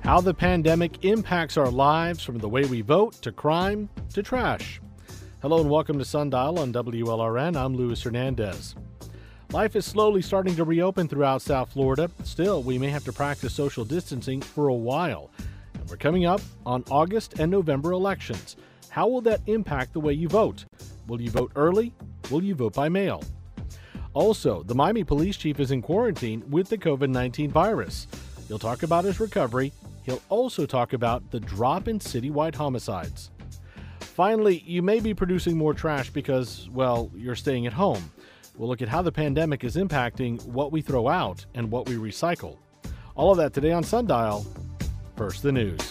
How the pandemic impacts our lives, from the way we vote to crime to trash. Hello and welcome to Sundial on WLRN. I'm Luis Hernandez. Life is slowly starting to reopen throughout South Florida. Still, we may have to practice social distancing for a while. And we're coming up on August and November elections. How will that impact the way you vote? Will you vote early? Will you vote by mail? Also, the Miami police chief is in quarantine with the COVID-19 virus. He'll talk about his recovery. He'll also talk about the drop in citywide homicides. Finally, you may be producing more trash because, well, you're staying at home. We'll look at how the pandemic is impacting what we throw out and what we recycle. All of that today on Sundial. First, the news.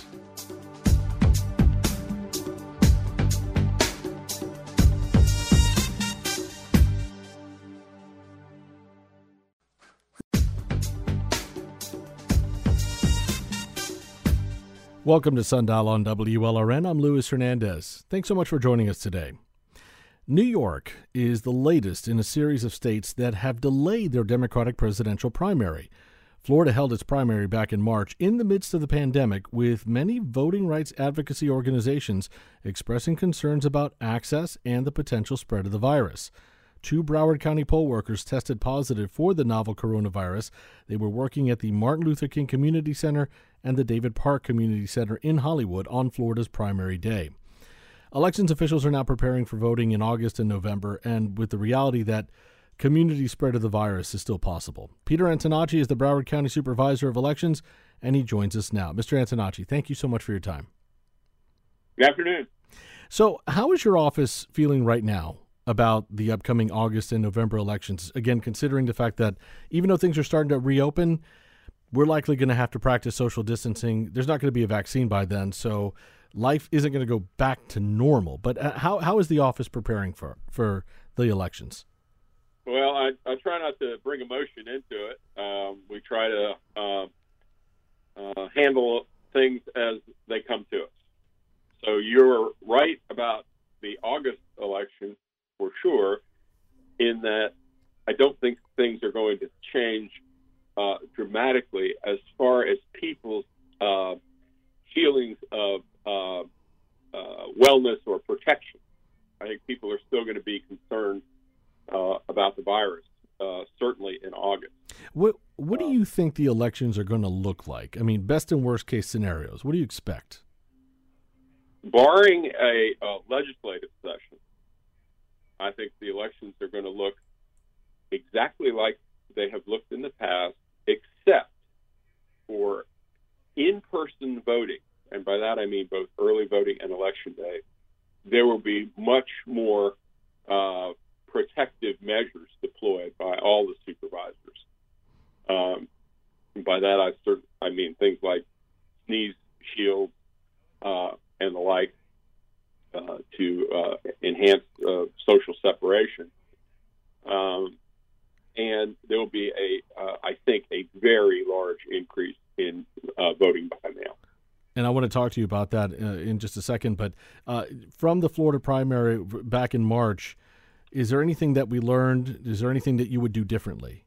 Welcome to Sundial on WLRN. I'm Luis Hernandez. Thanks so much for joining us today. New York is the latest in a series of states that have delayed their Democratic presidential primary. Florida held its primary back in March in the midst of the pandemic, with many voting rights advocacy organizations expressing concerns about access and the potential spread of the virus. 2 Broward County poll workers tested positive for the novel coronavirus. They were working at the Martin Luther King Community Center and the David Park Community Center in Hollywood on Florida's primary day. Elections officials are now preparing for voting in August and November, and with the reality that community spread of the virus is still possible. Peter Antonacci is the Broward County Supervisor of Elections, and he joins us now. Mr. Antonacci, thank you so much for your time. Good afternoon. So how is your office feeling right now about the upcoming August and November elections? Again, considering the fact that even though things are starting to reopen, we're likely going to have to practice social distancing. There's not going to be a vaccine by then, so life isn't going to go back to normal. But how is the office preparing for the elections? Well, I try not to bring emotion into it. We try to handle things as they come to us. So you're right about the August election for sure, in that I don't think things are going to change dramatically as far as people's feelings of wellness or protection. I think people are still going to be concerned about the virus, certainly in August. What do you think the elections are going to look like? I mean, best and worst case scenarios. What do you expect? Barring a legislative session, I think the elections are going to look exactly like they have looked in the past, except for in-person voting. And by that I mean both early voting and election day. There will be much more protective measures deployed by all the supervisors. By that I mean things like sneeze shields and the like to enhance social separation. And there will be I think, a very large increase in voting by mail. And I want to talk to you about that in just a second. But from the Florida primary back in March, is there anything that we learned? Is there anything that you would do differently?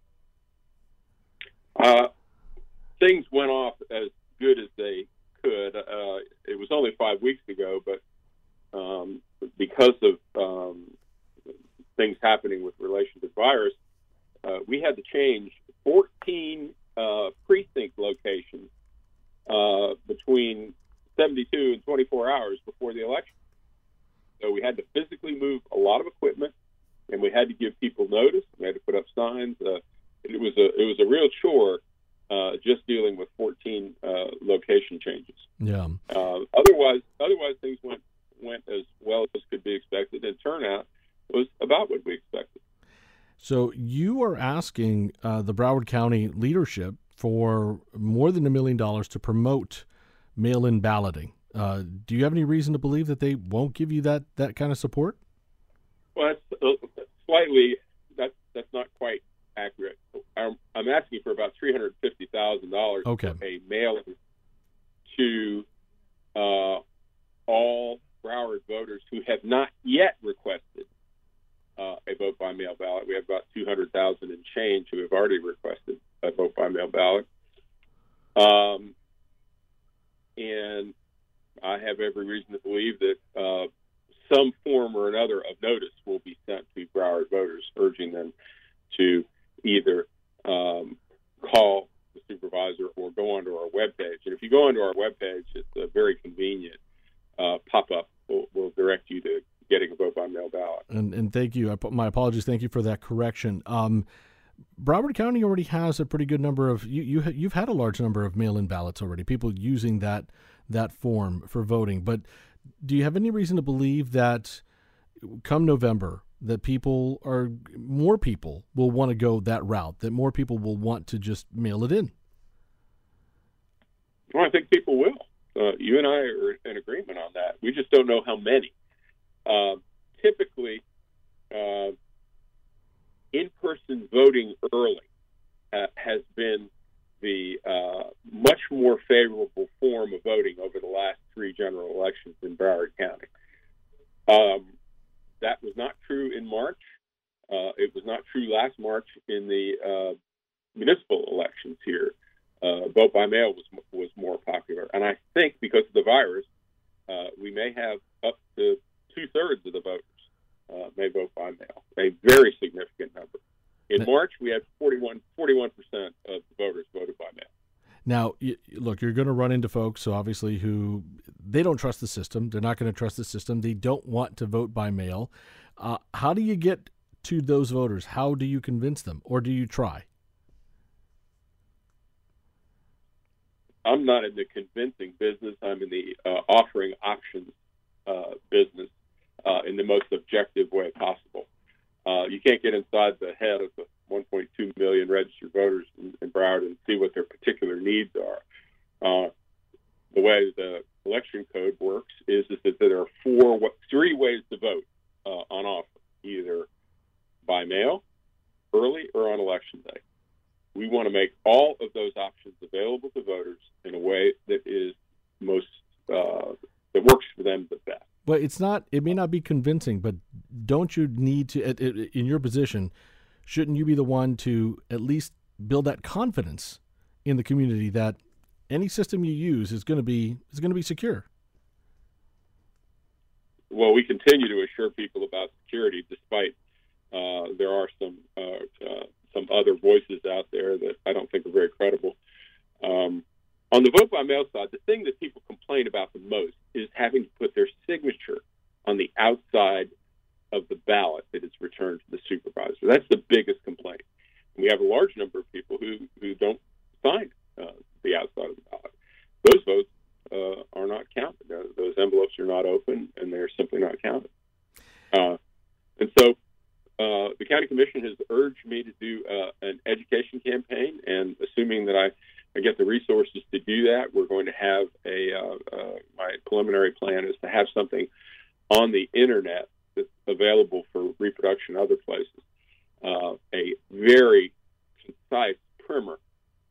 Things went off as good as they could. It was only 5 weeks ago, but because of things happening with relation to the virus, we had to change 14 precinct locations between 72 and 24 hours before the election. So we had to physically move a lot of equipment, and we had to give people notice. We had to put up signs. It was a real chore just dealing with 14 location changes. Yeah. Otherwise things went as well as could be expected, and turnout was about what we expected. So you are asking the Broward County leadership for more than $1 million to promote mail-in balloting. Do you have any reason to believe that they won't give you that kind of support? Well, that's not quite accurate. I'm asking for about $350,000 okay. for a mail-in to all Broward voters who have not yet requested a vote-by-mail ballot. We have about 200,000 and change who have already requested a vote-by-mail ballot. and I have every reason to believe that some form or another of notice will be sent to Broward voters, urging them to either call the supervisor or go onto our webpage. And if you go onto our webpage, it's a very convenient pop-up. Will direct you to getting a vote-by-mail ballot. And thank you. My apologies. Thank you for that correction. Broward County already has a pretty good number of you've had a large number of mail-in ballots already. People using that form for voting. But do you have any reason to believe that come November that more people will want to go that route? That more people will want to just mail it in? Well, I think people will. You and I are in agreement on that. We just don't know how many. Typically, in-person voting early has been the much more favorable form of voting over the last 3 general elections in Broward County. That was not true in March. It was not true last March in the municipal elections here. Vote by mail was more popular. And I think because of the virus, we may have up to 2/3 of the voters may vote by mail, a very significant number. In March, we had 41% of the voters voted by mail. Now, look, you're going to run into folks, so obviously, who they don't trust the system. They're not going to trust the system. They don't want to vote by mail. How do you get to those voters? How do you convince them, or do you try? I'm not in the convincing business. I'm in the offering options business in the most objective way possible. You can't get inside the head of the 1.2 million registered voters in Broward and see what their particular needs are. The way the election code works is that there are 3 ways to vote on offer, either by mail, early, or on election day. We want to make all of those options available to voters in a way that is that works for them the best. Well, it may not be convincing, but don't you need to, in your position, shouldn't you be the one to at least build that confidence in the community that any system you use is going to be secure? Well, we continue to assure people about security, despite there are some other voices out there that I don't think are very credible. On the vote by mail side, the thing that people complain about the most is having to put their signature on the outside of the ballot that is returned to the supervisor. That's the biggest complaint. And we have a large number of people who don't sign the outside of the ballot. Those votes are not counted. Those envelopes are not open, and they're simply not counted. And so the county commission has urged me to do an education campaign, and assuming that I get the resources to do that, we're going to have my preliminary plan is to have something on the internet that's available for reproduction other places, a very concise primer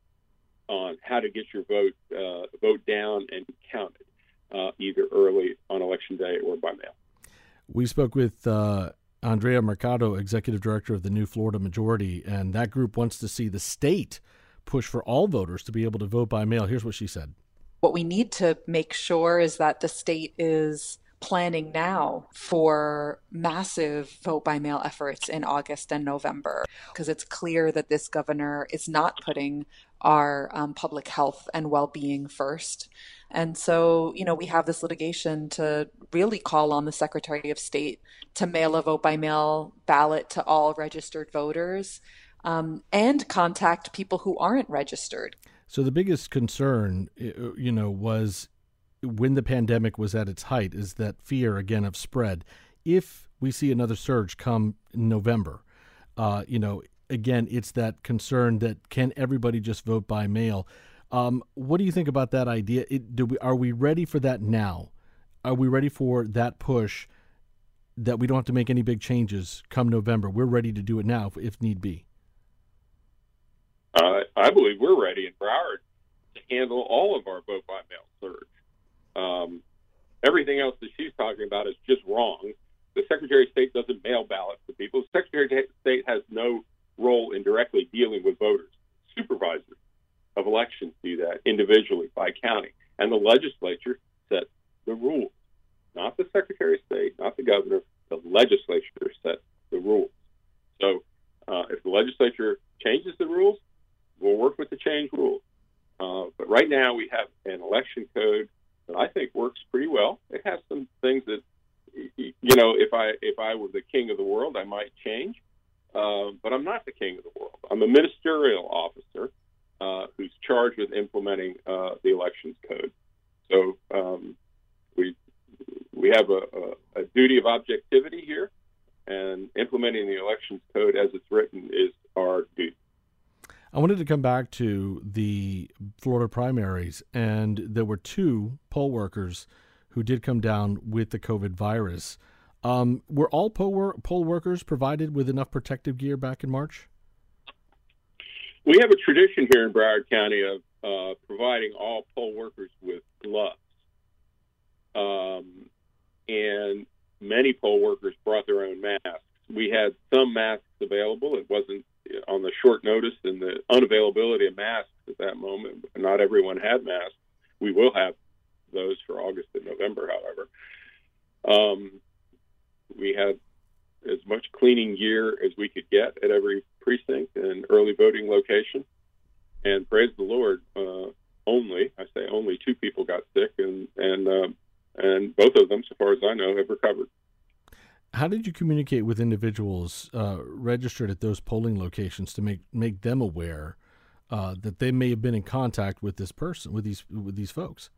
on how to get your vote down and counted, either early on election day or by mail. We spoke with Andrea Mercado, executive director of the New Florida Majority, and that group wants to see the state push for all voters to be able to vote by mail. Here's what she said. What we need to make sure is that the state is planning now for massive vote by mail efforts in August and November, because it's clear that this governor is not putting our public health and well-being first. And so, we have this litigation to really call on the Secretary of State to mail a vote by mail ballot to all registered voters, and contact people who aren't registered. So the biggest concern, was when the pandemic was at its height, is that fear, again, of spread. If we see another surge come in November, again, it's that concern that can everybody just vote by mail? What do you think about that idea? Are we ready for that now? Are we ready for that push that we don't have to make any big changes come November? We're ready to do it now if need be. I believe we're ready in Broward to handle all of our vote by mail surge. Everything else that she's talking about is just wrong. The Secretary of State doesn't mail ballots to people. The Secretary of State has no role in directly dealing with voters. Supervisors of elections do that individually by county. And the legislature sets the rules, not the Secretary of State, not the governor. The legislature sets the rules. So if the legislature changes the rules, we'll work with the changed rules. But right now we have an election code that I think works pretty well. It has some things that, if I were the king of the world, I might change. But I'm not the king of the world. I'm a ministerial officer who's charged with implementing the elections code. So we have a duty of objectivity here, and implementing the elections code as it's written is our duty. I wanted to come back to the Florida primaries, and there were 2 poll workers who did come down with the COVID virus. Were all poll workers provided with enough protective gear back in March? We have a tradition here in Broward County of providing all poll workers with gloves. And many poll workers brought their own masks. We had some masks available. It wasn't on the short notice and the unavailability of masks at that moment. Not everyone had masks. We will have those for August and November, however. We had as much cleaning gear as we could get at every precinct and early voting location. And praise the Lord, only 2 people got sick, and both of them, so far as I know, have recovered. How did you communicate with individuals registered at those polling locations to make them aware that they may have been in contact with this person, with these folks?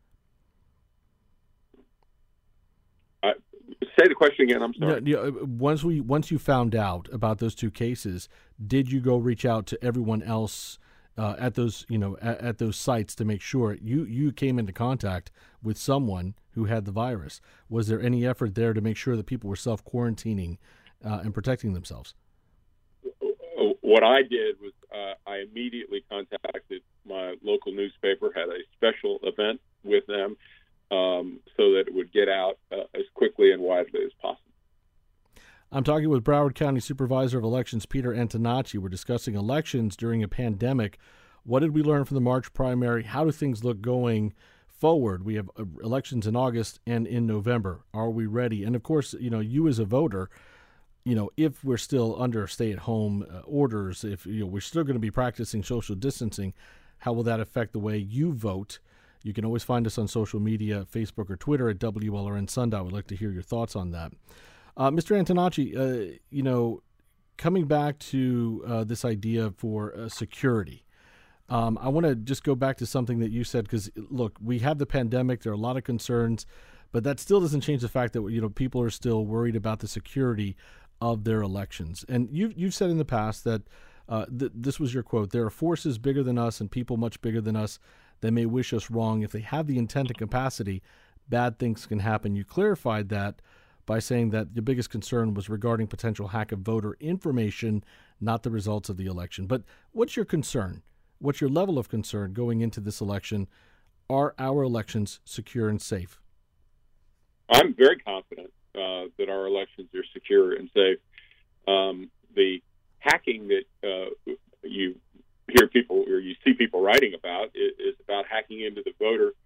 Say the question again. I'm sorry. Once you found out about those 2 cases, did you go reach out to everyone else at those at those sites to make sure you came into contact with someone who had the virus? Was there any effort there to make sure that people were self-quarantining and protecting themselves? What I did was I immediately contacted my local newspaper, had a special event with them so that it would get out as quickly and widely as possible. I'm talking with Broward County Supervisor of Elections, Peter Antonacci. We're discussing elections during a pandemic. What did we learn from the March primary? How do things look going forward? We have elections in August and in November. Are we ready? And of course, you as a voter, if we're still under stay-at-home orders, if we're still going to be practicing social distancing, how will that affect the way you vote? You can always find us on social media, Facebook or Twitter at WLRN Sundial. We'd like to hear your thoughts on that. Mr. Antonacci, coming back to this idea for security, I want to just go back to something that you said, because, look, we have the pandemic. There are a lot of concerns, but that still doesn't change the fact that, people are still worried about the security of their elections. And you've said in the past that this was your quote: "There are forces bigger than us and people much bigger than us that may wish us wrong. If they have the intent and capacity, bad things can happen." You clarified that by saying that the biggest concern was regarding potential hack of voter information, not the results of the election. But what's your concern? What's your level of concern going into this election? Are our elections secure and safe? I'm very confident that our elections are secure and safe. The hacking that you hear people or you see people writing about is about hacking into the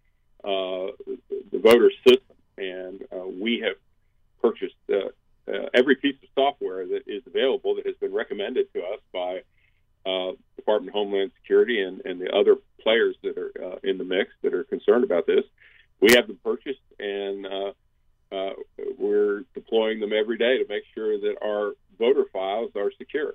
voter system, and we have purchased every piece of software that is available that has been recommended to us by Department of Homeland Security and the other players that are in the mix that are concerned about this. We have them purchased, and we're deploying them every day to make sure that our voter files are secure.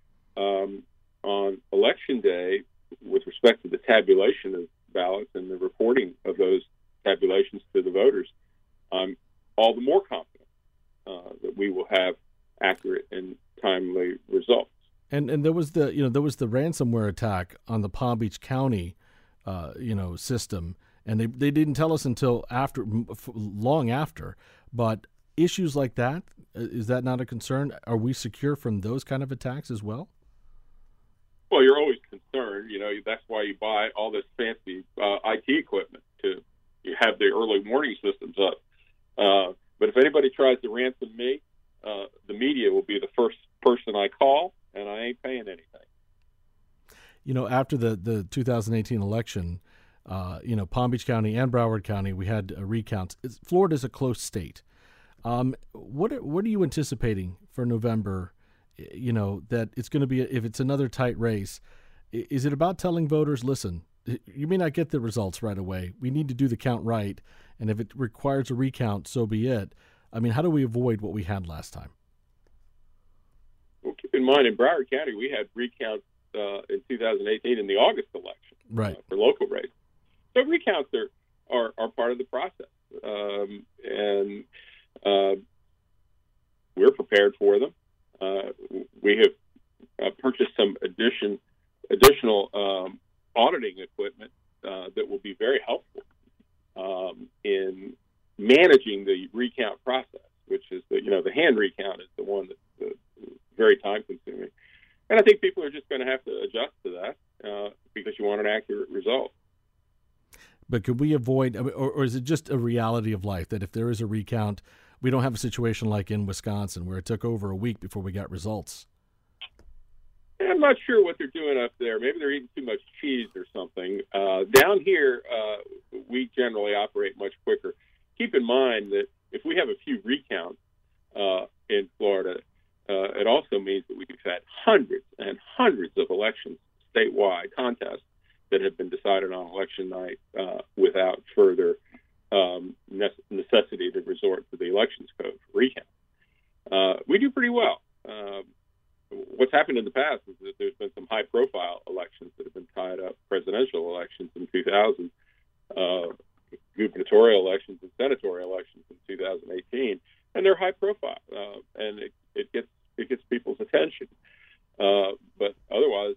On Election Day, with respect to the tabulation of ballots and the reporting of those tabulations to the voters, I'm all the more confident that we will have accurate and timely results. And there was the ransomware attack on the Palm Beach County system, and they didn't tell us until long after. But issues like that, is that not a concern? Are we secure from those kind of attacks as well? Well, you're always concerned. That's why you buy all this fancy IT equipment to have the early warning systems up. But if anybody tries to ransom me, the media will be the first person I call, and I ain't paying anything. After the 2018 election, Palm Beach County and Broward County, we had recounts. Florida's a close state. What are you anticipating for November? That it's going to be, if it's another tight race, is it about telling voters, listen, you may not get the results right away. We need to do the count right. And if it requires a recount, so be it. I mean, how do we avoid what we had last time? Well, keep in mind, in Broward County, we had recounts in 2018 in the August election, right, for local races. So recounts are part of the process, and we're prepared for them. We have purchased some additional auditing equipment that will be very helpful in managing the recount process, which is the hand recount is the one that's very time consuming. And I think people are just going to have to adjust to that because you want an accurate result. But could we avoid, or is it just a reality of life that if there is a recount, we don't have a situation like in Wisconsin where it took over a week before we got results? I'm not sure what they're doing up there. Maybe they're eating too much cheese or something. Down here, we generally operate much quicker. Keep in mind that if we have a few recounts in Florida, it also means that we've had hundreds and hundreds of elections statewide, contests that have been decided on election night without further necessity to resort to the elections code for recount. We do pretty well. What's happened in the past is that there's been some high-profile elections that have been tied up, presidential elections in 2000, gubernatorial elections and senatorial elections in 2018, and they're high-profile, and it gets people's attention. But otherwise,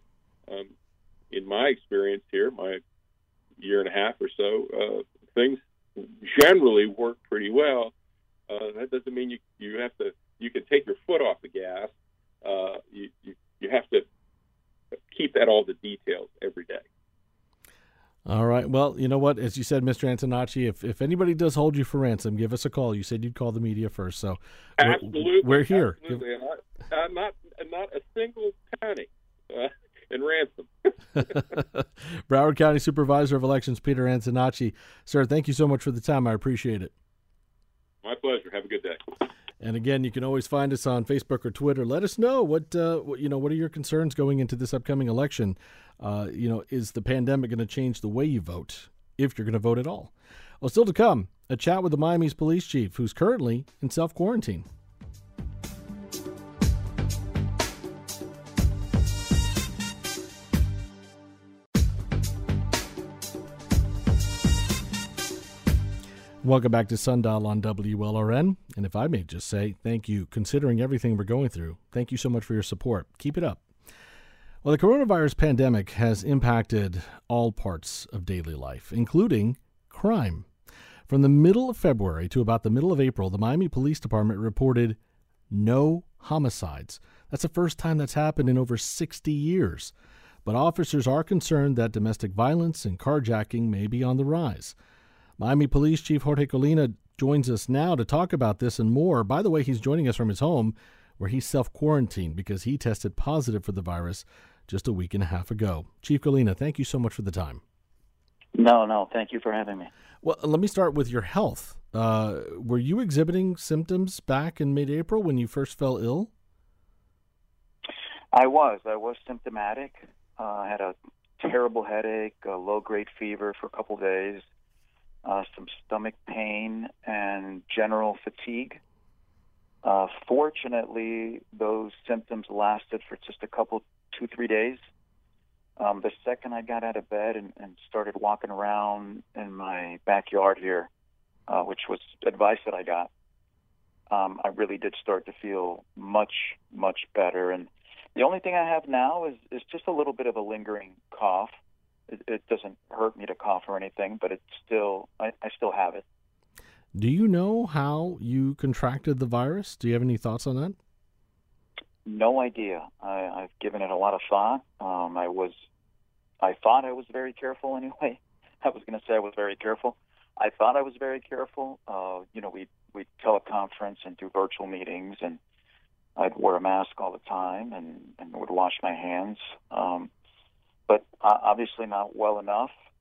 in my experience here, my year and a half or so, things generally work pretty well. That doesn't mean you can take your foot off the gas. You have to keep at all the details every day. All right. Well, you know what? As you said, Mr. Antonacci, if anybody does hold you for ransom, give us a call. You said you'd call the media first, so absolutely, we're here. Absolutely. Not a single penny in ransom. Broward County Supervisor of Elections, Peter Antonacci. Sir, thank you so much for the time. I appreciate it. My pleasure. Have a good day. And again, you can always find us on Facebook or Twitter. Let us know what are your concerns going into this upcoming election. Is the pandemic going to change the way you vote, if you're going to vote at all? Well, still to come, a chat with the Miami's police chief, who's currently in self-quarantine. Welcome back to Sundial on WLRN. And if I may just say, thank you. Considering everything we're going through, thank you so much for your support. Keep it up. Well, the coronavirus pandemic has impacted all parts of daily life, including crime. From the middle of February to about the middle of April, the Miami Police Department reported no homicides. That's the first time that's happened in over 60 years. But officers are concerned that domestic violence and carjacking may be on the rise. Miami Police Chief Jorge Colina joins us now to talk about this and more. By the way, he's joining us from his home where he's self-quarantined because he tested positive for the virus just a week and a half ago. Chief Colina, thank you so much for the time. No, thank you for having me. Well, let me start with your health. Were you exhibiting symptoms back in mid-April when you first fell ill? I was symptomatic. I had a terrible headache, a low-grade fever for a couple of days. Some stomach pain and general fatigue. Fortunately, those symptoms lasted for just 2-3 days. The second I got out of bed and started walking around in my backyard here, which was advice that I got, I really did start to feel much, much better. And the only thing I have now is just a little bit of a lingering cough. It doesn't hurt me to cough or anything, but it's still I still have it. Do you know how you contracted the virus? Do you have any thoughts on that? No idea. I've given it a lot of thought. I thought I was very careful anyway. I was going to say I was very careful. I thought I was very careful. We'd teleconference and do virtual meetings, and I'd wear a mask all the time and would wash my hands. But obviously not well enough.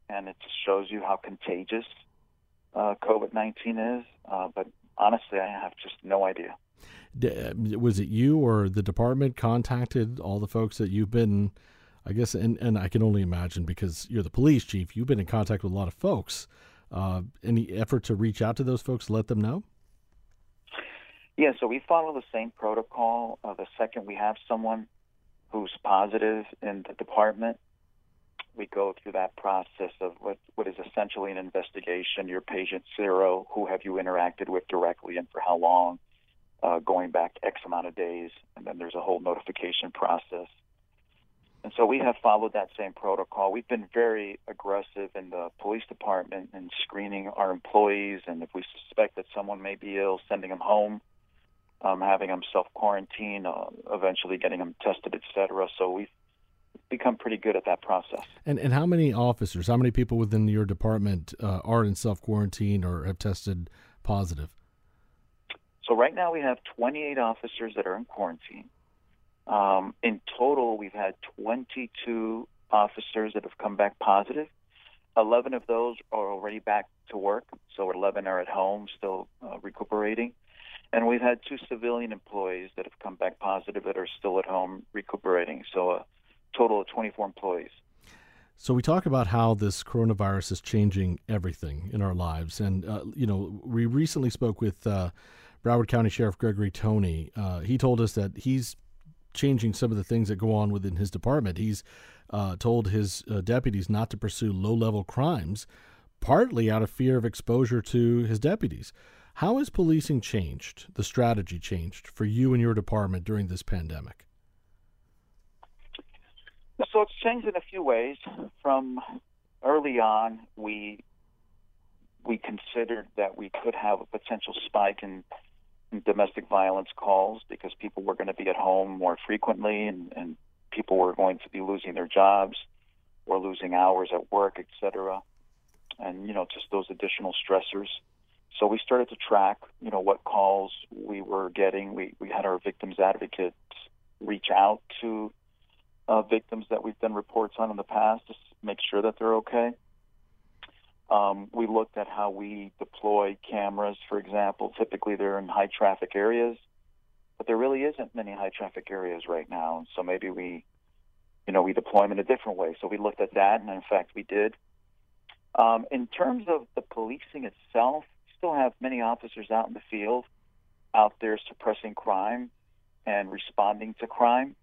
and it just shows you how contagious COVID-19 is. But honestly, I have just no idea. Was it you or the department contacted all the folks that you've been, I guess, and I can only imagine because you're the police chief, you've been in contact with a lot of folks. Any effort to reach out to those folks, let them know? Yeah, so we follow the same protocol. The second we have someone who's positive in the department, we go through that process of what is essentially an investigation. Your patient zero, who have you interacted with directly and for how long, going back X amount of days, and then there's a whole notification process. And so we have followed that same protocol. We've been very aggressive in the police department in screening our employees, and if we suspect that someone may be ill, sending them home, having them self-quarantine, eventually getting them tested, etc. So we've become pretty good at that process. And how many officers, how many people within your department are in self-quarantine or have tested positive? So right now we have 28 officers that are in quarantine. In total, we've had 22 officers that have come back positive. 11 of those are already back to work, so 11 are at home still recuperating. And we've had 2 civilian employees that have come back positive that are still at home recuperating, so a total of 24 employees. So we talk about how this coronavirus is changing everything in our lives. And, we recently spoke with Broward County Sheriff Gregory Toney. He told us that he's changing some of the things that go on within his department. He's told his deputies not to pursue low-level crimes, partly out of fear of exposure to his deputies. How has policing changed, the strategy changed for you and your department during this pandemic? So it's changed in a few ways. From early on, we considered that we could have a potential spike in domestic violence calls because people were going to be at home more frequently and people were going to be losing their jobs or losing hours at work, etc. And, just those additional stressors. So we started to track, what calls we were getting. We had our victims advocates reach out to victims that we've done reports on in the past to make sure that they're okay. We looked at how we deploy cameras, for example. Typically they're in high traffic areas, but there really isn't many high traffic areas right now. And so maybe we deploy them in a different way. So we looked at that, and in fact we did. In terms of the policing itself, we still have many officers out in the field, out there suppressing crime and responding to crime.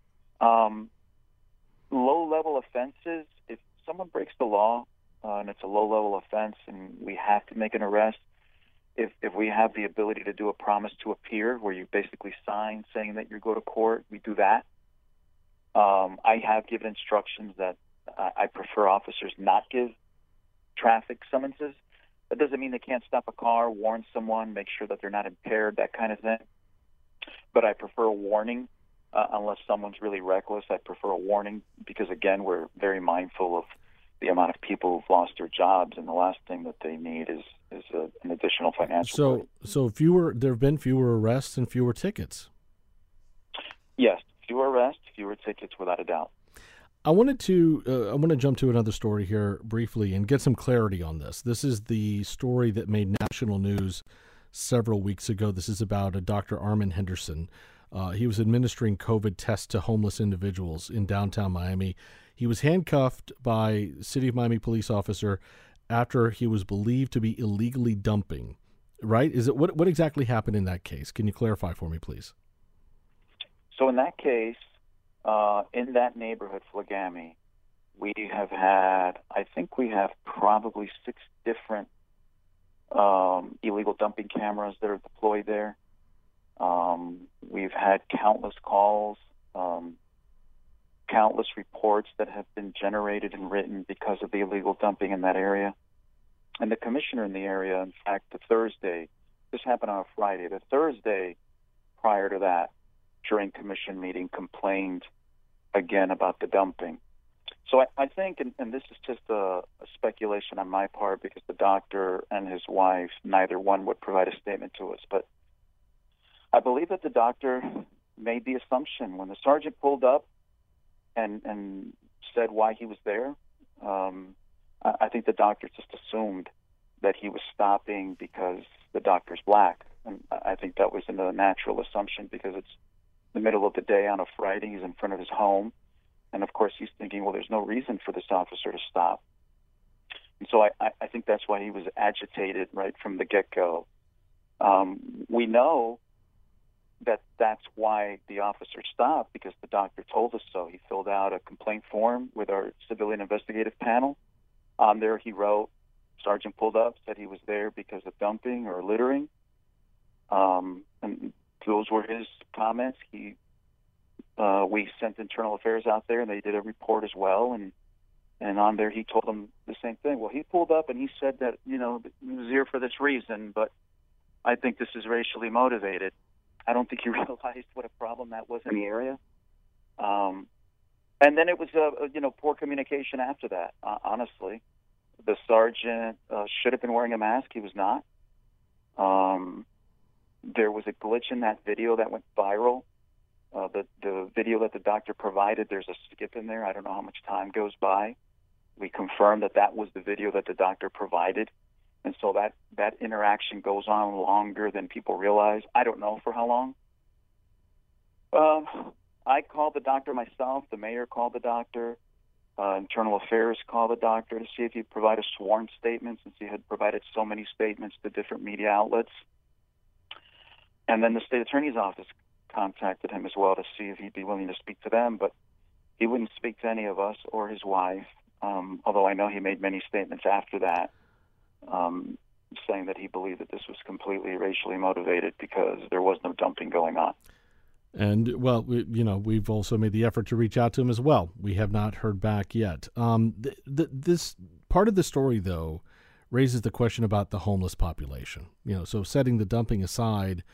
Low-level offenses, if someone breaks the law, and it's a low-level offense and we have to make an arrest, if we have the ability to do a promise to appear where you basically sign saying that you go to court, we do that. I have given instructions that I prefer officers not give traffic summonses. That doesn't mean they can't stop a car, warn someone, make sure that they're not impaired, that kind of thing. But I prefer a warning. Unless someone's really reckless, I prefer a warning because, again, we're very mindful of the amount of people who've lost their jobs, and the last thing that they need is an additional financial burden. So there have been fewer arrests and fewer tickets. Yes, fewer arrests, fewer tickets, without a doubt. I want to jump to another story here briefly and get some clarity on this. This is the story that made national news several weeks ago. This is about a Dr. Armin Henderson. He was administering COVID tests to homeless individuals in downtown Miami. He was handcuffed by City of Miami police officer after he was believed to be illegally dumping. Right? What exactly happened in that case? Can you clarify for me, please? So in that case, in that neighborhood, Flagami, we have probably 6 different illegal dumping cameras that are deployed there. We've had countless calls, countless reports that have been generated and written because of the illegal dumping in that area. And the commissioner in the area, in fact, this happened on a Friday, the Thursday prior to that, during commission meeting, complained again about the dumping. So I think, and this is just a speculation on my part because the doctor and his wife, neither one would provide a statement to us, but I believe that the doctor made the assumption when the sergeant pulled up and said why he was there. I think the doctor just assumed that he was stopping because the doctor's black. And I think that was a natural assumption because it's the middle of the day on a Friday. He's in front of his home. And, of course, he's thinking, well, there's no reason for this officer to stop. And so I think that's why he was agitated right from the get-go. We know that that's why the officer stopped, because the doctor told us so. He filled out a complaint form with our civilian investigative panel. On there he wrote, Sergeant pulled up, said he was there because of dumping or littering. And those were his comments. We sent Internal Affairs out there, and they did a report as well. And on there he told them the same thing. Well, he pulled up and he said that, he was here for this reason, but I think this is racially motivated. I don't think he realized what a problem that was in the area. And then it was, poor communication after that, honestly. The sergeant should have been wearing a mask. He was not. There was a glitch in that video that went viral. The video that the doctor provided, there's a skip in there. I don't know how much time goes by. We confirmed that was the video that the doctor provided. And so that interaction goes on longer than people realize. I don't know for how long. I called the doctor myself. The mayor called the doctor. Internal Affairs called the doctor to see if he'd provide a sworn statement, since he had provided so many statements to different media outlets. And then the state attorney's office contacted him as well to see if he'd be willing to speak to them, but he wouldn't speak to any of us or his wife, although I know he made many statements after that, saying that he believed that this was completely racially motivated because there was no dumping going on. And, well, we've also made the effort to reach out to him as well. We have not heard back yet. This part of the story, though, raises the question about the homeless population. So setting the dumping aside,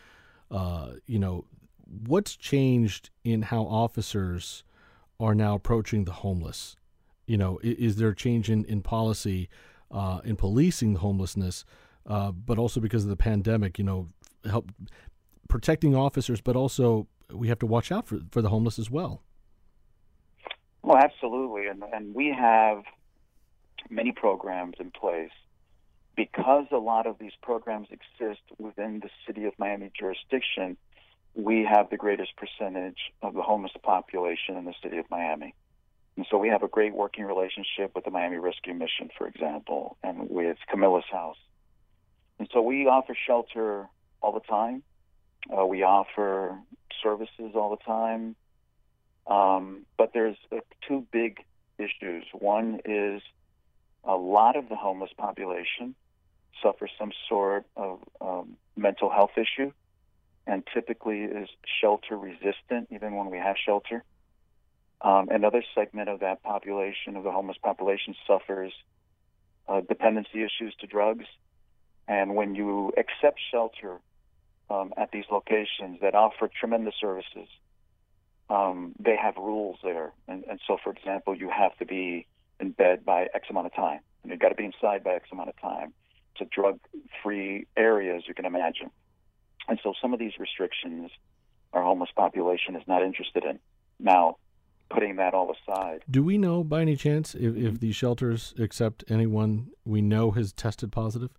what's changed in how officers are now approaching the homeless? Is there a change in policy in policing homelessness, but also because of the pandemic, help protecting officers, but also we have to watch out for the homeless as well. Well, absolutely. And we have many programs in place. Because a lot of these programs exist within the city of Miami jurisdiction, we have the greatest percentage of the homeless population in the city of Miami. And so we have a great working relationship with the Miami Rescue Mission, for example, and with Camilla's House. And so we offer shelter all the time. We offer services all the time. But there's two big issues. One is a lot of the homeless population suffers some sort of mental health issue, and typically is shelter resistant even when we have shelter. Another segment of that population, of the homeless population, suffers dependency issues to drugs. And when you accept shelter at these locations that offer tremendous services, they have rules there. And so, for example, you have to be in bed by X amount of time, and you've got to be inside by X amount of time. To drug-free areas, you can imagine. And so some of these restrictions our homeless population is not interested in. Now, putting that all aside. Do we know by any chance if these shelters accept anyone we know has tested positive?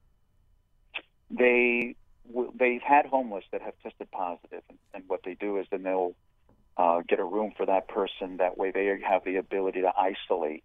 They've had homeless that have tested positive, and what they do is then they'll get a room for that person. That way they have the ability to isolate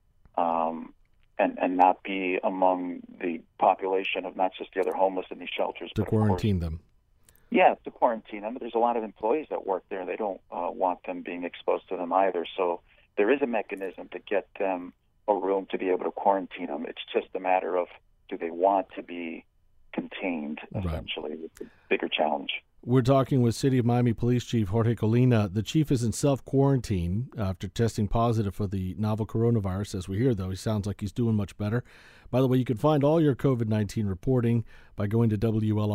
and not be among the population of not just the other homeless in these shelters. To quarantine them. Yeah, to quarantine them. But there's a lot of employees that work there. They don't want them being exposed to them either. So there is a mechanism to get them a room to be able to quarantine them. It's just a matter of, do they want to be contained, essentially, right. With the bigger challenge. We're talking with City of Miami Police Chief Jorge Colina. The chief is in self-quarantine after testing positive for the novel coronavirus. As we hear, though, he sounds like he's doing much better. By the way, you can find all your COVID-19 reporting by going to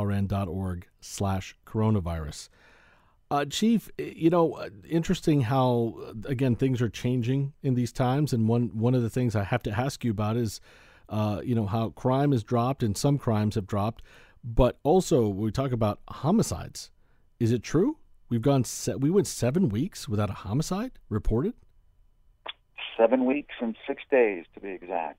WLRN.org/coronavirus. Chief, interesting how, again, things are changing in these times. And one of the things I have to ask you about is, how crime has dropped and some crimes have dropped. But also, we talk about homicides. Is it true? We went 7 weeks without a homicide reported? 7 weeks and 6 days, to be exact.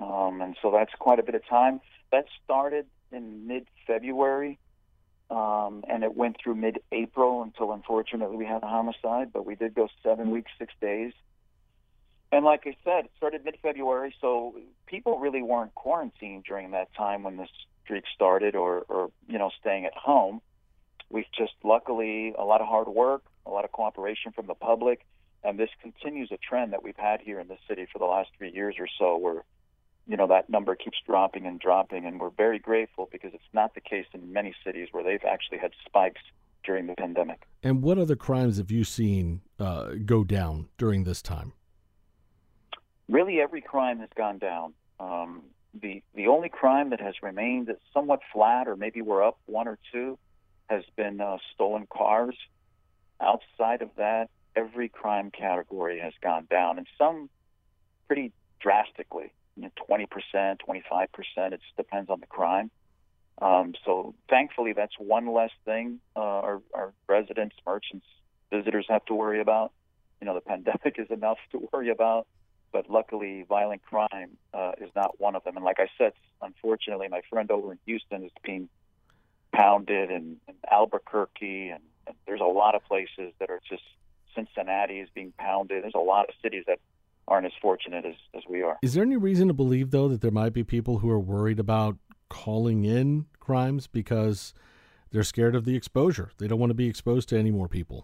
And so that's quite a bit of time. That started in mid-February, and it went through mid-April until, unfortunately, we had a homicide. But we did go 7 weeks, 6 days. And like I said, it started mid-February, so people really weren't quarantined during that time when this streak started or staying at home. We've just, luckily, a lot of hard work, a lot of cooperation from the public, and this continues a trend that we've had here in the city for the last 3 years or so where, that number keeps dropping, and we're very grateful because it's not the case in many cities where they've actually had spikes during the pandemic. And what other crimes have you seen go down during this time? Really, every crime has gone down. The only crime that has remained somewhat flat, or maybe we're up one or two, has been stolen cars. Outside of that, every crime category has gone down, and some pretty drastically, 20%, 25%. It just depends on the crime. So thankfully, that's one less thing our residents, merchants, visitors have to worry about. The pandemic is enough to worry about. But luckily, violent crime is not one of them. And like I said, unfortunately, my friend over in Houston is being pounded, and Albuquerque, and there's a lot of places that are just, Cincinnati is being pounded. There's a lot of cities that aren't as fortunate as we are. Is there any reason to believe, though, that there might be people who are worried about calling in crimes because they're scared of the exposure? They don't want to be exposed to any more people.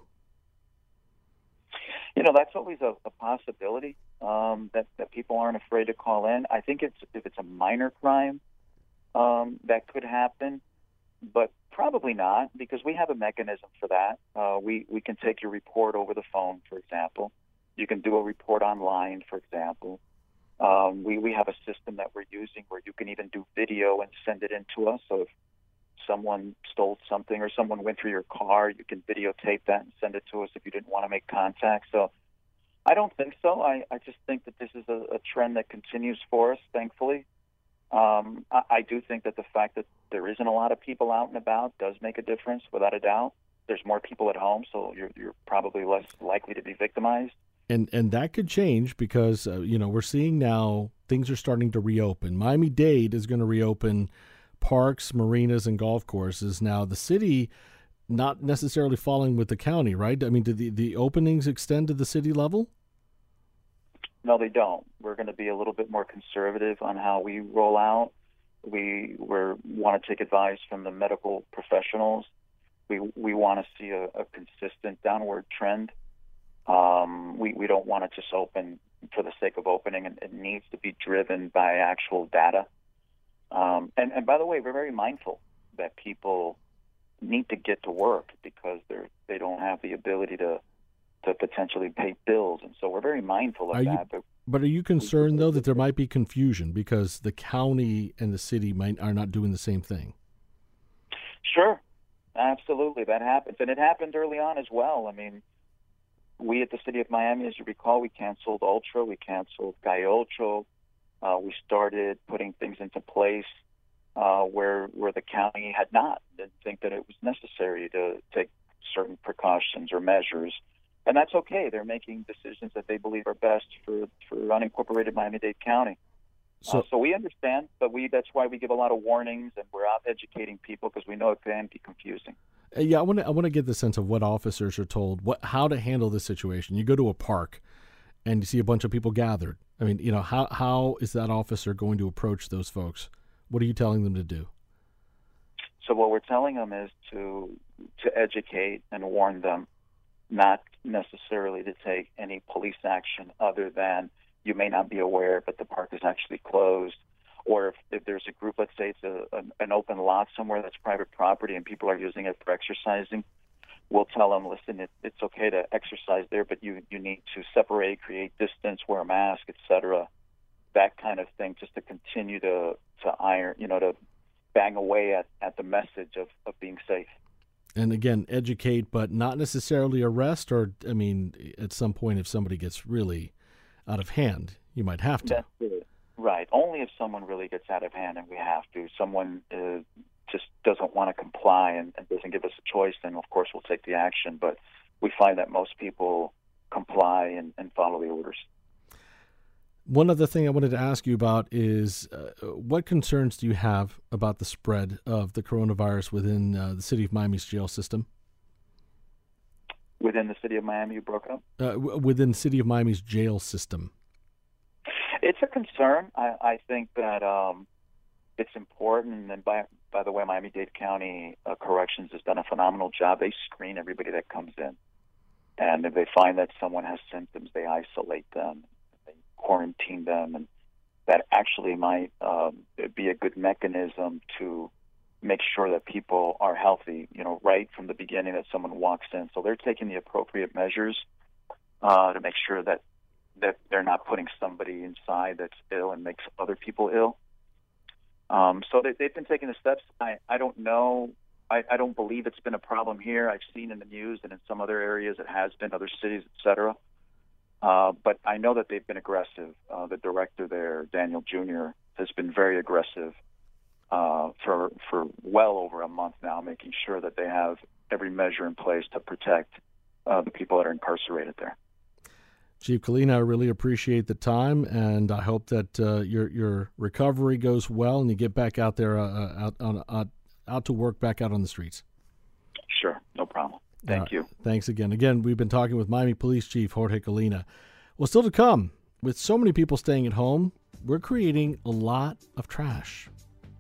That's always a possibility, that people aren't afraid to call in. I think if it's a minor crime, that could happen, but probably not, because we have a mechanism for that. We can take your report over the phone, for example. You can do a report online, for example. We have a system that we're using where you can even do video and send it in to us. So if someone stole something or someone went through your car, you can videotape that and send it to us if you didn't want to make contact. So I don't think so. I just think that this is a trend that continues for us, thankfully. I do think that the fact that there isn't a lot of people out and about does make a difference, without a doubt. There's more people at home, so you're probably less likely to be victimized. And that could change because, we're seeing now things are starting to reopen. Miami-Dade is going to reopen parks, marinas, and golf courses. Now, the city not necessarily following with the county, right? I mean, do the openings extend to the city level? No, they don't. We're going to be a little bit more conservative on how we roll out. We want to take advice from the medical professionals. We want to see a consistent downward trend. We don't want to just open for the sake of opening, and it needs to be driven by actual data. And by the way, we're very mindful that people need to get to work because they don't have the ability to potentially pay bills, and so we're very mindful of that. But are you concerned, though, that there might be confusion because the county and the city are not doing the same thing? Sure, absolutely, that happens, and it happened early on as well. I mean, we at the City of Miami, as you recall, we canceled Ultra, we canceled Calle Ocho. We started putting things into place where the county didn't think that it was necessary to take certain precautions or measures. And that's okay. They're making decisions that they believe are best for unincorporated Miami-Dade County. So we understand, but that's why we give a lot of warnings, and we're out educating people because we know it can be confusing. Yeah, I want to get the sense of what officers are told, how to handle this situation. You go to a park and you see a bunch of people gathered. I mean, how is that officer going to approach those folks? What are you telling them to do? So what we're telling them is to educate and warn them, not necessarily to take any police action other than you may not be aware, but the park is actually closed. Or if there's a group, let's say it's an open lot somewhere that's private property and people are using it for exercising, we'll tell them, listen, it's okay to exercise there, but you need to separate, create distance, wear a mask, etc. That kind of thing, just to continue to bang away at the message of being safe. And again, educate, but not necessarily arrest, or, I mean, at some point if somebody gets really out of hand, you might have to. That's it. Right. Only if someone really gets out of hand and we have to. Someone just doesn't want to comply and doesn't give us a choice, then of course we'll take the action. But we find that most people comply and follow the orders. One other thing I wanted to ask you about is what concerns do you have about the spread of the coronavirus within the city of Miami's jail system? Within the city of Miami, you broke up? Within the city of Miami's jail system. It's a concern. I think that it's important. And by the way, Miami-Dade County Corrections has done a phenomenal job. They screen everybody that comes in. And if they find that someone has symptoms, they isolate them, they quarantine them. And that actually might be a good mechanism to make sure that people are healthy, right from the beginning that someone walks in. So they're taking the appropriate measures to make sure that they're not putting somebody inside that's ill and makes other people ill. So they've been taking the steps. I don't know. I don't believe it's been a problem here. I've seen in the news and in some other areas it has been, other cities, et cetera. But I know that they've been aggressive. The director there, Daniel Jr., has been very aggressive for well over a month now, making sure that they have every measure in place to protect the people that are incarcerated there. Chief Colina, I really appreciate the time, and I hope that your recovery goes well and you get back out there, out to work, back out on the streets. Sure, no problem. Thank you. Thanks again. Again, we've been talking with Miami Police Chief Jorge Colina. Well, still to come, with so many people staying at home, we're creating a lot of trash.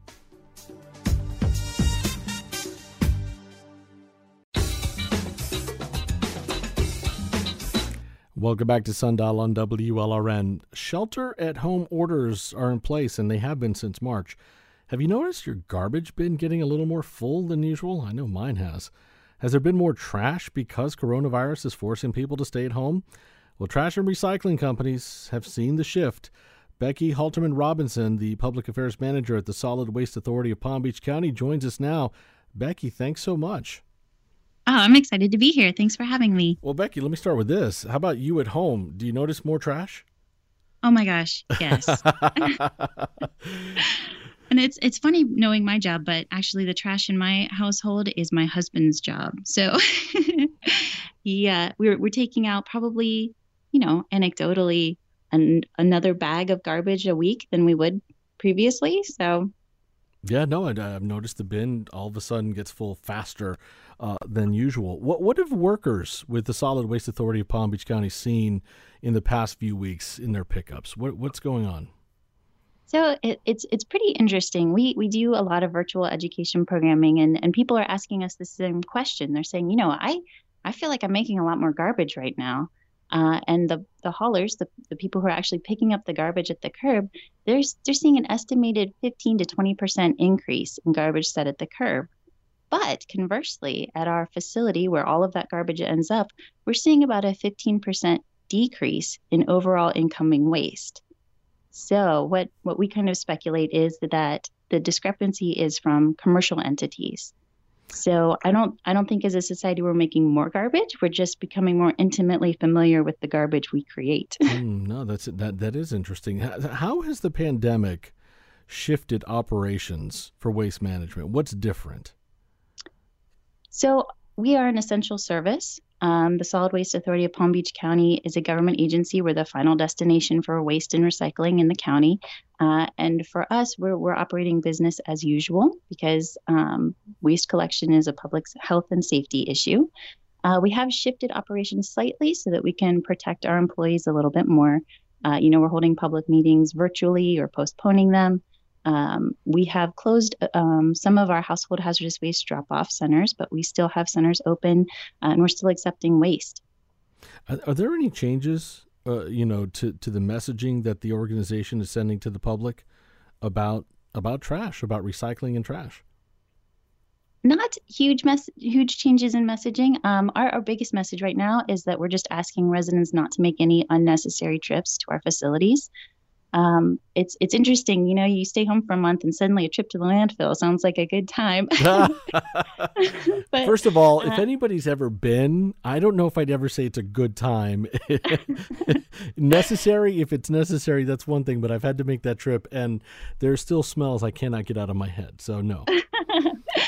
Welcome back to Sundial on WLRN. Shelter-at-home orders are in place, and they have been since March. Have you noticed your garbage bin getting a little more full than usual? I know mine has. Has there been more trash because coronavirus is forcing people to stay at home? Well, trash and recycling companies have seen the shift. Becky Halterman-Robinson, the Public Affairs Manager at the Solid Waste Authority of Palm Beach County, joins us now. Becky, thanks so much. Oh, I'm excited to be here. Thanks for having me. Well, Becky, let me start with this. How about you at home? Do you notice more trash? Oh my gosh, yes. And it's funny knowing my job, but actually the trash in my household is my husband's job. So we're taking out probably, anecdotally another bag of garbage a week than we would previously. So yeah, no, I've noticed the bin all of a sudden gets full faster than usual. What have workers with the Solid Waste Authority of Palm Beach County seen in the past few weeks in their pickups? What's going on? So it's pretty interesting. We do a lot of virtual education programming, and people are asking us the same question. They're saying, I feel like I'm making a lot more garbage right now. And the haulers, the people who are actually picking up the garbage at the curb, they're seeing an estimated 15 to 20% increase in garbage set at the curb. But conversely, at our facility where all of that garbage ends up, we're seeing about a 15% decrease in overall incoming waste. So what we kind of speculate is that the discrepancy is from commercial entities. So I don't think as a society we're making more garbage. We're just becoming more intimately familiar with the garbage we create. No, that is interesting. How has the pandemic shifted operations for waste management? What's different? So we are an essential service. The Solid Waste Authority of Palm Beach County is a government agency. We're the final destination for waste and recycling in the county. And for us, we're operating business as usual because waste collection is a public health and safety issue. We have shifted operations slightly so that we can protect our employees a little bit more. We're holding public meetings virtually or postponing them. We have closed some of our household hazardous waste drop-off centers, but we still have centers open, and we're still accepting waste. Are there any changes, to the messaging that the organization is sending to the public about trash, about recycling and trash? Not huge changes in messaging. Our biggest message right now is that we're just asking residents not to make any unnecessary trips to our facilities. It's interesting, you stay home for a month and suddenly a trip to the landfill sounds like a good time. But, first of all, if anybody's ever been, I don't know if I'd ever say it's a good time. Necessary, if it's necessary, that's one thing, but I've had to make that trip and there's still smells I cannot get out of my head. So no.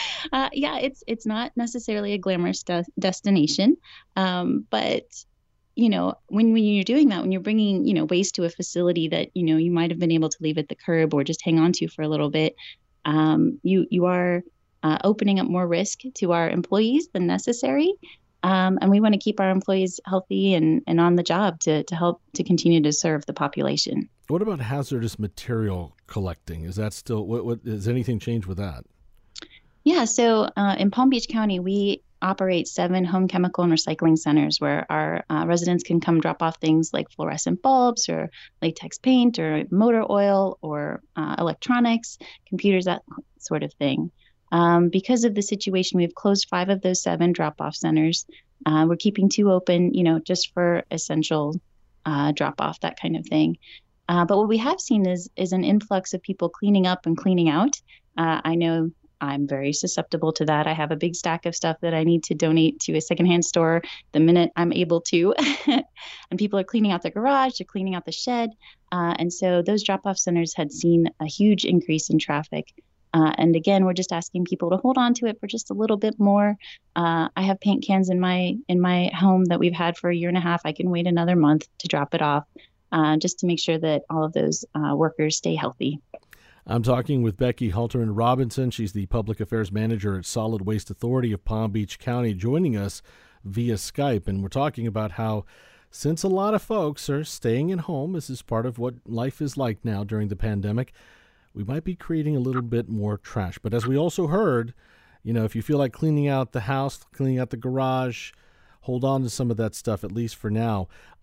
It's not necessarily a glamorous destination. But when you're doing that, when you're bringing, waste to a facility that, you might have been able to leave at the curb or just hang on to for a little bit, you are opening up more risk to our employees than necessary. And we want to keep our employees healthy and on the job to help to continue to serve the population. What about hazardous material collecting? Is that still, what has anything changed with that? Yeah, so in Palm Beach County, we operate 7 home chemical and recycling centers where our residents can come drop off things like fluorescent bulbs or latex paint or motor oil or electronics, computers, that sort of thing. Because of the situation, we've closed 5 of those 7 drop-off centers. We're keeping 2 open, just for essential drop-off, that kind of thing. But what we have seen is an influx of people cleaning up and cleaning out. I know I'm very susceptible to that. I have a big stack of stuff that I need to donate to a secondhand store the minute I'm able to. And people are cleaning out the garage, they're cleaning out the shed. And so those drop-off centers had seen a huge increase in traffic. And again, we're just asking people to hold on to it for just a little bit more. I have paint cans in my home that we've had for a year and a half. I can wait another month to drop it off, just to make sure that all of those workers stay healthy. I'm talking with Becky Halterman Robinson. She's the Public Affairs Manager at Solid Waste Authority of Palm Beach County, joining us via Skype. And we're talking about how, since a lot of folks are staying at home, this is part of what life is like now during the pandemic, we might be creating a little bit more trash. But as we also heard, if you feel like cleaning out the house, cleaning out the garage, hold on to some of that stuff, at least for now.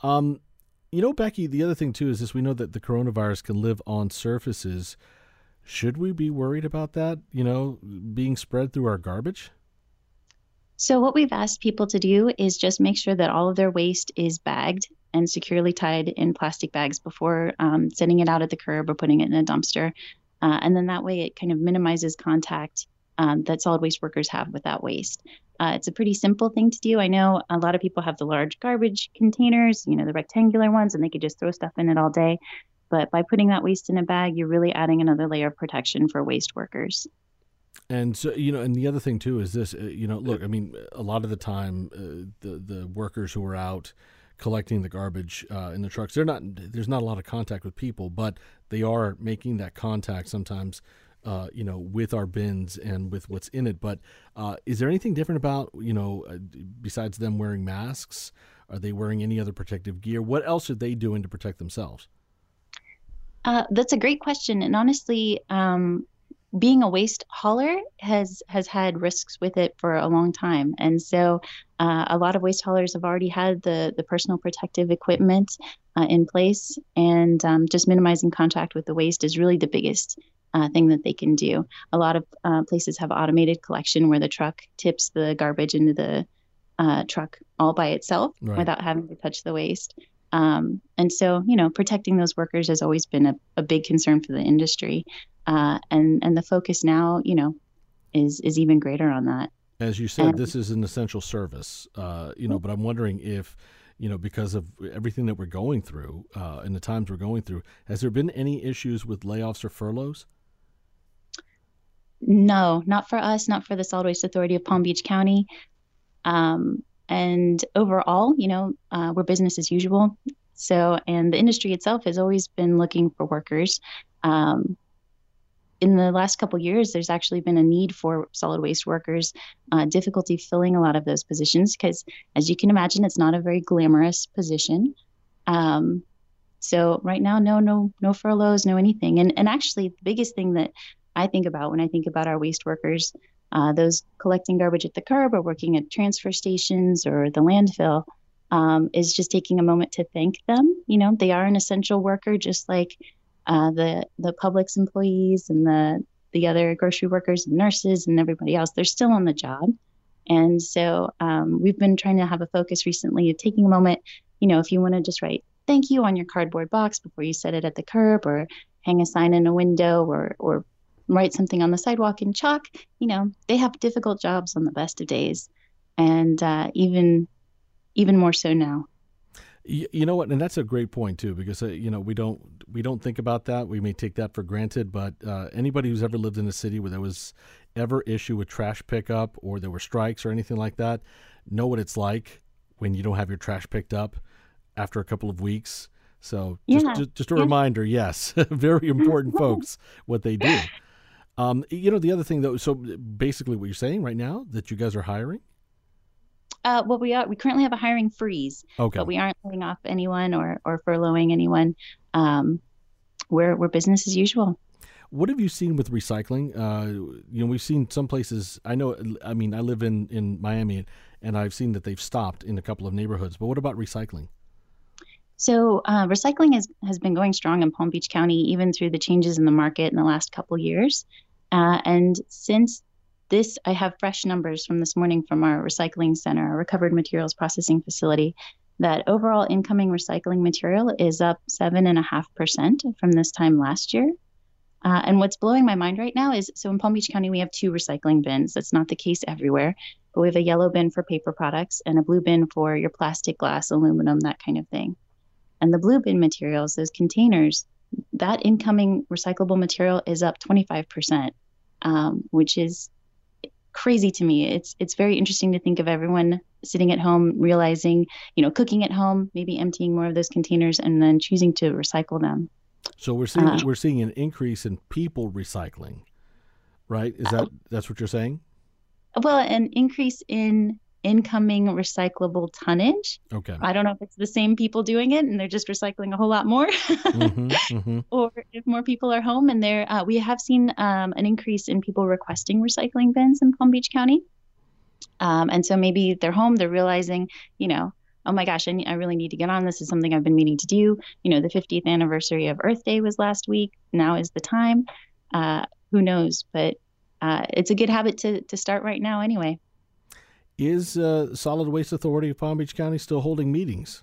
Becky, the other thing, too, is this: we know that the coronavirus can live on surfaces. Should we be worried about that, being spread through our garbage? So what we've asked people to do is just make sure that all of their waste is bagged and securely tied in plastic bags before sending it out at the curb or putting it in a dumpster. And then that way it kind of minimizes contact that solid waste workers have with that waste. It's a pretty simple thing to do. I know a lot of people have the large garbage containers, the rectangular ones, and they could just throw stuff in it all day. But by putting that waste in a bag, you're really adding another layer of protection for waste workers. And so, and the other thing, too, is this, look, I mean, a lot of the time, the workers who are out collecting the garbage in the trucks, there's not a lot of contact with people, but they are making that contact sometimes, with our bins and with what's in it. But is there anything different about, besides them wearing masks? Are they wearing any other protective gear? What else are they doing to protect themselves? That's a great question. And honestly, being a waste hauler has had risks with it for a long time. And so a lot of waste haulers have already had the personal protective equipment in place. And just minimizing contact with the waste is really the biggest thing that they can do. A lot of places have automated collection where the truck tips the garbage into the truck all by itself, right, without having to touch the waste. And so, protecting those workers has always been a big concern for the industry. And the focus now, is even greater on that. As you said, this is an essential service, but I'm wondering if, because of everything that we're going through and the times we're going through, has there been any issues with layoffs or furloughs? No, not for us, not for the Solid Waste Authority of Palm Beach County. And overall, we're business as usual. So, and the industry itself has always been looking for workers. In the last couple of years, there's actually been a need for solid waste workers, difficulty filling a lot of those positions because, as you can imagine, it's not a very glamorous position. So right now, no furloughs, no anything. And actually, the biggest thing that I think about when I think about our waste workers, those collecting garbage at the curb or working at transfer stations or the landfill, is just taking a moment to thank them. They are an essential worker, just like the Publix employees and the other grocery workers and nurses and everybody else. They're still on the job. And so we've been trying to have a focus recently of taking a moment, if you want to just write thank you on your cardboard box before you set it at the curb or hang a sign in a window or write something on the sidewalk in chalk. They have difficult jobs on the best of days, and even more so now. You know what, and that's a great point too, because we don't think about that. We may take that for granted, but anybody who's ever lived in a city where there was ever issue with trash pickup or there were strikes or anything like that, know what it's like when you don't have your trash picked up. after a couple of weeks. So Yeah. just a reminder, yes, very important folks, what they do. The other thing though, so basically what you're saying right now that you guys are hiring? Well, we currently have a hiring freeze, Okay. but we aren't laying off anyone or furloughing anyone. We're business as usual. What have you seen with recycling? We've seen some places. I live in Miami, and I've seen that they've stopped in a couple of neighborhoods. But what about recycling? So recycling has been going strong in Palm Beach County, even through the changes in the market in the last couple years. And since this, I have fresh numbers from this morning from our recycling center, our recovered materials processing facility, that overall incoming recycling material is up 7.5% from this time last year. And what's blowing my mind right now is, so in Palm Beach County, we have 2 recycling bins. That's not the case everywhere, but we have a yellow bin for paper products and a blue bin for your plastic, glass, aluminum, that kind of thing. And the blue bin materials, those containers, that incoming recyclable material is up 25%, which is crazy to me. It's very interesting to think of everyone sitting at home, realizing, cooking at home, maybe emptying more of those containers and then choosing to recycle them. So we're seeing an increase in people recycling, right? That's what you're saying? Well, an increase in incoming recyclable tonnage. Okay. I don't know if it's the same people doing it and they're just recycling a whole lot more, or if more people are home and we have seen an increase in people requesting recycling bins in Palm Beach County. And so maybe they're home, they're realizing, oh my gosh, I really need to get on. This is something I've been meaning to do. The 50th anniversary of Earth Day was last week. Now is the time. Who knows? But it's a good habit to start right now anyway. Is Solid Waste Authority of Palm Beach County still holding meetings?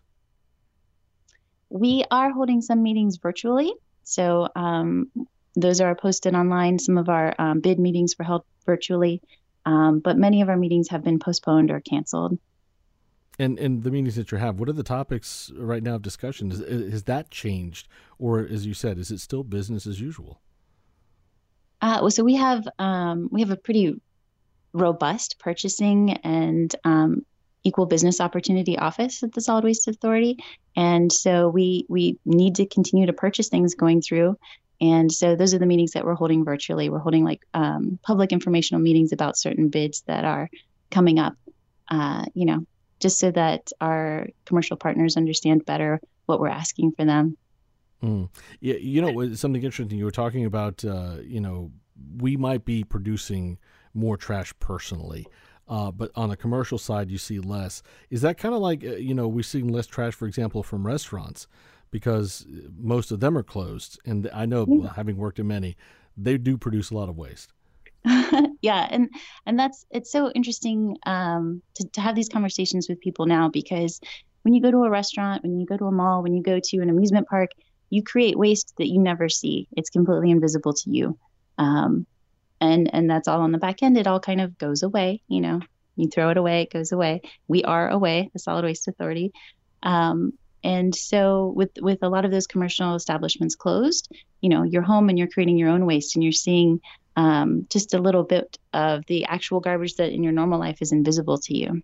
We are holding some meetings virtually. So those are posted online. Some of our bid meetings were held virtually, but many of our meetings have been postponed or canceled. And the meetings that you have, what are the topics right now of discussion? Has that changed? Or, as you said, is it still business as usual? So we have a pretty robust purchasing and equal business opportunity office at the Solid Waste Authority. And so we need to continue to purchase things going through. And so those are the meetings that we're holding virtually. We're holding public informational meetings about certain bids that are coming up, just so that our commercial partners understand better what we're asking for them. Yeah, something interesting you were talking about, we might be producing more trash personally, but on the commercial side, you see less. Is that kind of like, we're seeing less trash, for example, from restaurants because most of them are closed. And I know, having worked in many, they do produce a lot of waste. Yeah. And it's so interesting to have these conversations with people now, because when you go to a restaurant, when you go to a mall, when you go to an amusement park, you create waste that you never see. It's completely invisible to you. And that's all on the back end. It all kind of goes away. You throw it away, it goes away. We are away, the Solid Waste Authority. And so with a lot of those commercial establishments closed, you're home and you're creating your own waste and you're seeing just a little bit of the actual garbage that in your normal life is invisible to you.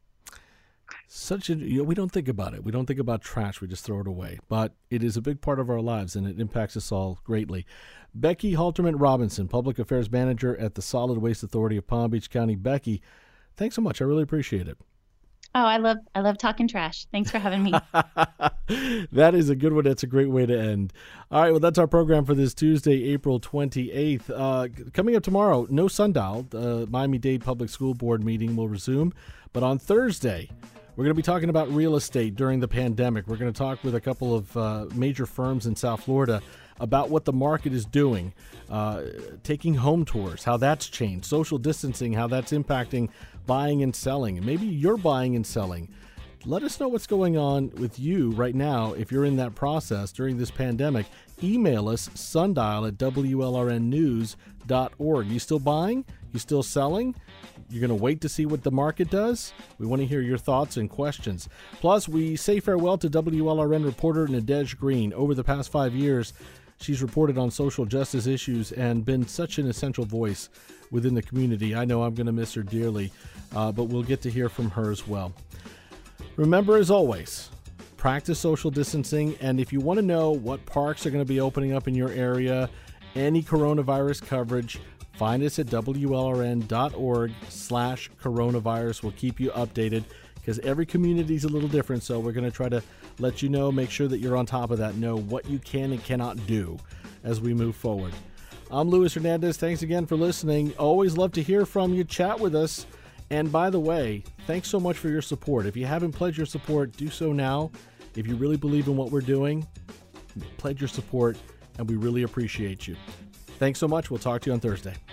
We don't think about it. We don't think about trash. We just throw it away. But it is a big part of our lives, and it impacts us all greatly. Becky Halterman Robinson, Public Affairs Manager at the Solid Waste Authority of Palm Beach County. Becky, thanks so much. I really appreciate it. Oh, I love talking trash. Thanks for having me. That is a good one. That's a great way to end. All right, well, that's our program for this Tuesday, April 28th. Coming up tomorrow, no sundial. The Miami-Dade Public School Board meeting will resume. But on Thursday, we're going to be talking about real estate during the pandemic. We're going to talk with a couple of major firms in South Florida about what the market is doing, taking home tours, how that's changed, social distancing, how that's impacting buying and selling. And maybe you're buying and selling. Let us know what's going on with you right now if you're in that process during this pandemic. Email us, sundial@WLRNnews.org. You still buying? You still selling? You're going to wait to see what the market does? We want to hear your thoughts and questions. Plus, we say farewell to WLRN reporter Nadege Green. Over the past 5 years, she's reported on social justice issues and been such an essential voice within the community. I know I'm going to miss her dearly, but we'll get to hear from her as well. Remember, as always, practice social distancing. And if you want to know what parks are going to be opening up in your area, any coronavirus coverage, find us at WLRN.org/coronavirus. We'll keep you updated because every community is a little different. So we're going to try to let you know, make sure that you're on top of that, know what you can and cannot do as we move forward. I'm Luis Hernandez. Thanks again for listening. Always love to hear from you. Chat with us. And by the way, thanks so much for your support. If you haven't pledged your support, do so now. If you really believe in what we're doing, pledge your support, and we really appreciate you. Thanks so much. We'll talk to you on Thursday.